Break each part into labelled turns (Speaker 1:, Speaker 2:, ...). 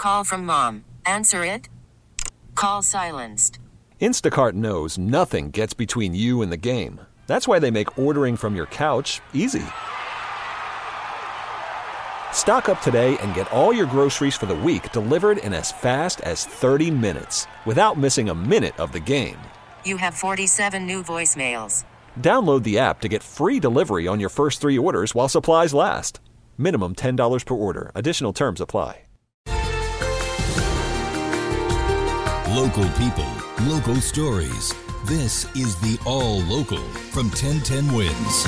Speaker 1: call from mom. Answer it. Call silenced.
Speaker 2: Instacart knows nothing gets between you and the game. That's why they make ordering from your couch easy. Stock up today and get all your groceries for the week delivered in as fast as 30 minutes without missing a minute of the game.
Speaker 1: You have 47 new voicemails.
Speaker 2: Download the app to get free delivery on your first 3 orders while supplies last. Minimum $10 per order. Additional terms apply.
Speaker 3: Local people, local stories. This is the All Local from 1010 Wins.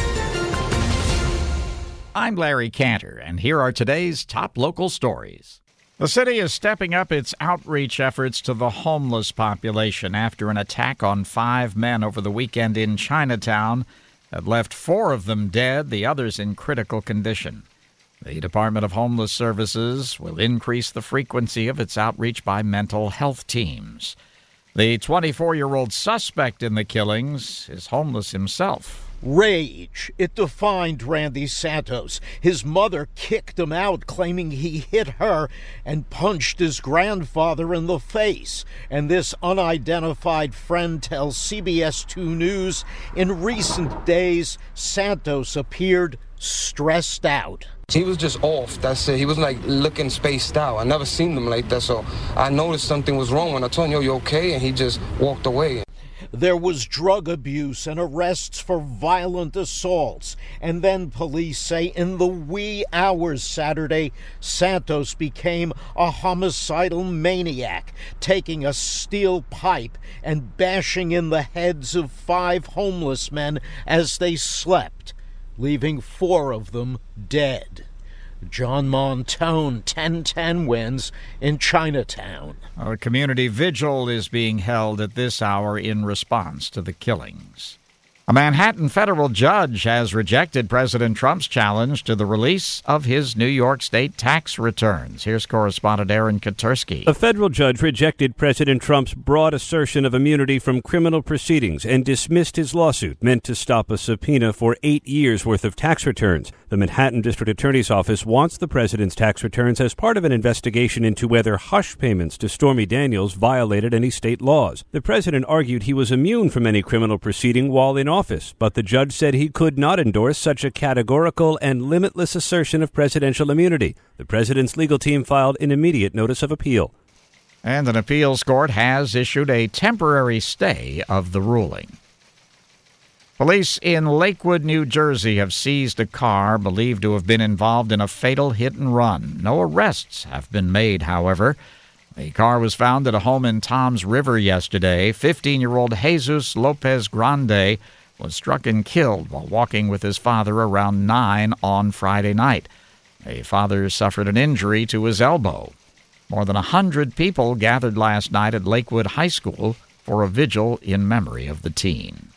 Speaker 4: I'm Larry Cantor, and here are today's top local stories. The city is stepping up its outreach efforts to the homeless population after an attack on 5 men over the weekend in Chinatown that left 4 of them dead, the others in critical condition. The Department of Homeless Services will increase the frequency of its outreach by mental health teams. The 24-year-old suspect in the killings is homeless himself.
Speaker 5: Rage. It defined Randy Santos. His mother kicked him out, claiming he hit her and punched his grandfather in the face. And this unidentified friend tells CBS 2 News, in recent days, Santos appeared stressed out.
Speaker 6: He was just off, that's it. He was like looking spaced out. I never seen him like that, so I noticed something was wrong when I told him, yo, you okay? And he just walked away.
Speaker 5: There was drug abuse and arrests for violent assaults. And then police say in the wee hours Saturday, Santos became a homicidal maniac, taking a steel pipe and bashing in the heads of 5 homeless men as they slept, leaving 4 of them dead. John Montone, 1010 Wins in Chinatown.
Speaker 4: A community vigil is being held at this hour in response to the killings. A Manhattan federal judge has rejected President Trump's challenge to the release of his New York State tax returns. Here's correspondent Aaron Katursky.
Speaker 7: A federal judge rejected President Trump's broad assertion of immunity from criminal proceedings and dismissed his lawsuit meant to stop a subpoena for 8 years' worth of tax returns. The Manhattan District Attorney's Office wants the president's tax returns as part of an investigation into whether hush payments to Stormy Daniels violated any state laws. The president argued he was immune from any criminal proceeding while in office, but the judge said he could not endorse such a categorical and limitless assertion of presidential immunity. The president's legal team filed an immediate notice of appeal.
Speaker 4: And an appeals court has issued a temporary stay of the ruling. Police in Lakewood, New Jersey have seized a car believed to have been involved in a fatal hit-and-run. No arrests have been made, however. The car was found at a home in Toms River yesterday. 15-year-old Jesus Lopez Grande was struck and killed while walking with his father around 9 on Friday night. The father suffered an injury to his elbow. More than 100 people gathered last night at Lakewood High School for a vigil in memory of the teen.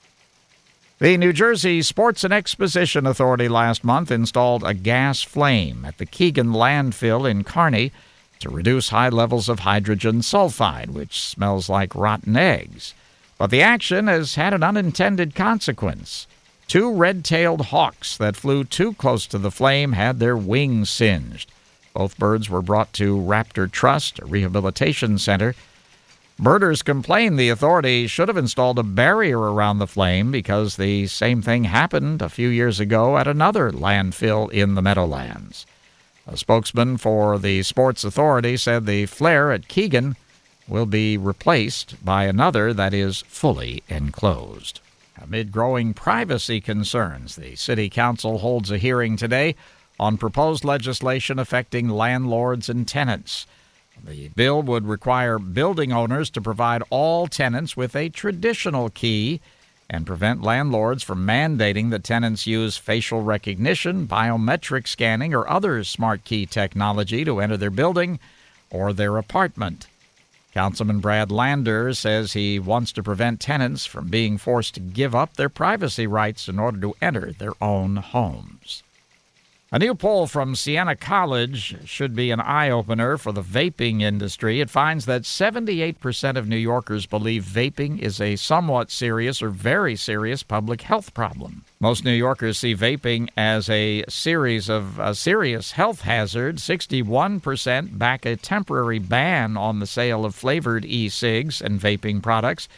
Speaker 4: The New Jersey Sports and Exposition Authority last month installed a gas flame at the Keegan landfill in Kearney to reduce high levels of hydrogen sulfide, which smells like rotten eggs. But the action has had an unintended consequence. 2 red-tailed hawks that flew too close to the flame had their wings singed. Both birds were brought to Raptor Trust, a rehabilitation center. Birders complained the authorities should have installed a barrier around the flame because the same thing happened a few years ago at another landfill in the Meadowlands. A spokesman for the Sports Authority said the flare at Keegan will be replaced by another that is fully enclosed. Amid growing privacy concerns, the City Council holds a hearing today on proposed legislation affecting landlords and tenants. The bill would require building owners to provide all tenants with a traditional key and prevent landlords from mandating that tenants use facial recognition, biometric scanning, or other smart key technology to enter their building or their apartment. Councilman Brad Lander says he wants to prevent tenants from being forced to give up their privacy rights in order to enter their own homes. A new poll from Siena College should be an eye-opener for the vaping industry. It finds that 78% of New Yorkers believe vaping is a somewhat serious or very serious public health problem. Most New Yorkers see vaping as a serious health hazard. 61% back a temporary ban on the sale of flavored e-cigs and vaping products.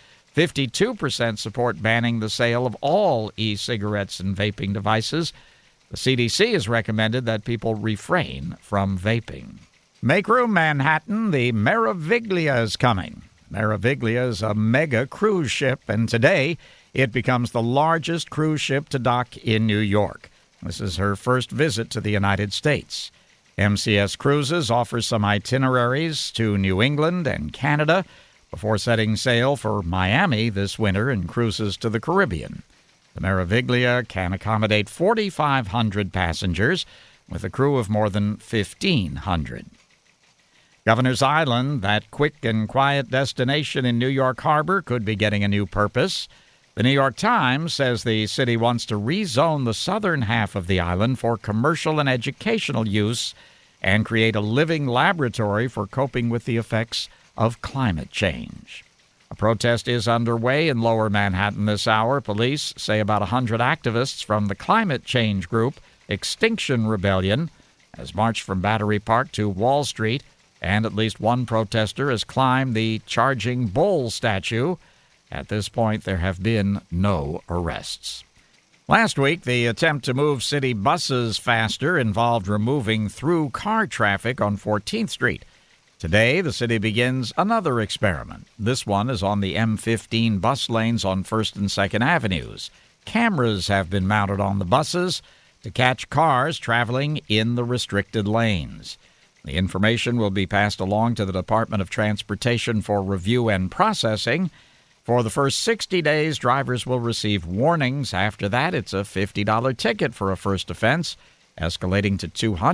Speaker 4: 52% support banning the sale of all e-cigarettes and vaping devices. The CDC has recommended that people refrain from vaping. Make room, Manhattan. The Meraviglia is coming. Meraviglia is a mega cruise ship, and today it becomes the largest cruise ship to dock in New York. This is her first visit to the United States. MCS Cruises offers some itineraries to New England and Canada before setting sail for Miami this winter and cruises to the Caribbean. The Meraviglia can accommodate 4,500 passengers with a crew of more than 1,500. Governor's Island, that quick and quiet destination in New York Harbor, could be getting a new purpose. The New York Times says the city wants to rezone the southern half of the island for commercial and educational use and create a living laboratory for coping with the effects of climate change. A protest is underway in Lower Manhattan this hour. Police say about 100 activists from the climate change group Extinction Rebellion has marched from Battery Park to Wall Street, and at least one protester has climbed the Charging Bull statue. At this point, there have been no arrests. Last week, the attempt to move city buses faster involved removing through car traffic on 14th Street. Today, the city begins another experiment. This one is on the M15 bus lanes on 1st and 2nd Avenues. Cameras have been mounted on the buses to catch cars traveling in the restricted lanes. The information will be passed along to the Department of Transportation for review and processing. For the first 60 days, drivers will receive warnings. After that, it's a $50 ticket for a first offense, escalating to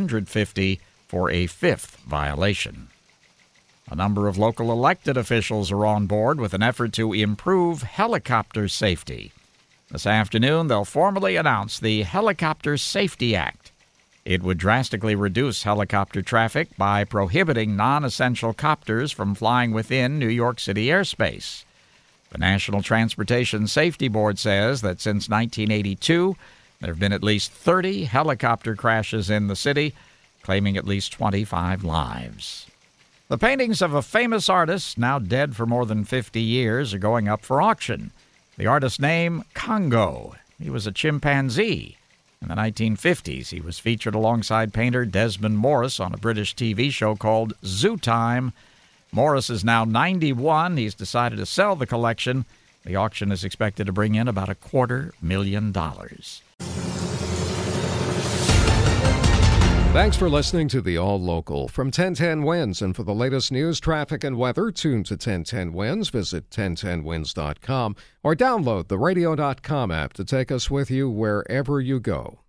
Speaker 4: $250 for a fifth violation. A number of local elected officials are on board with an effort to improve helicopter safety. This afternoon, they'll formally announce the Helicopter Safety Act. It would drastically reduce helicopter traffic by prohibiting non-essential copters from flying within New York City airspace. The National Transportation Safety Board says that since 1982, there have been at least 30 helicopter crashes in the city, claiming at least 25 lives. The paintings of a famous artist, now dead for more than 50 years, are going up for auction. The artist's name, Congo. He was a chimpanzee. In the 1950s, he was featured alongside painter Desmond Morris on a British TV show called Zoo Time. Morris is now 91. He's decided to sell the collection. The auction is expected to bring in about $250,000.
Speaker 8: Thanks for listening to the All Local from 1010 Winds. And for the latest news, traffic, and weather, tune to 1010 Winds. Visit 1010winds.com or download the radio.com app to take us with you wherever you go.